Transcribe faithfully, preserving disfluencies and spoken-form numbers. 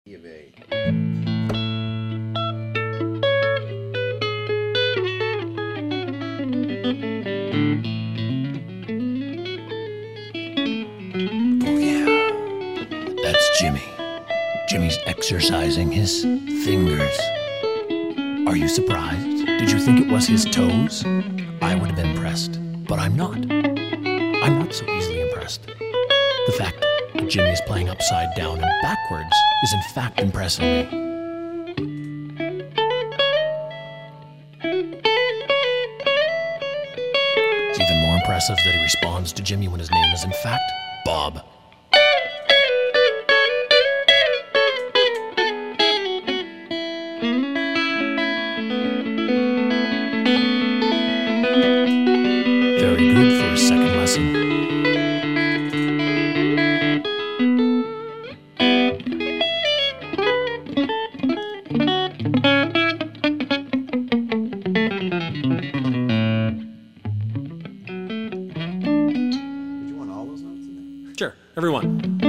E of A. Oh yeah, that's Jimmy. Jimmy's exercising his fingers. Are you surprised? Did you think it was his toes? I would have been impressed, but I'm not. I'm not so easily impressed. The fact that Jimmy is playing upside down and backwards is in fact impressing me. It's even more impressive that he responds to Jimmy when his name is in fact Bob. Very good for his second lesson. Did you want all those notes in there? Sure, everyone.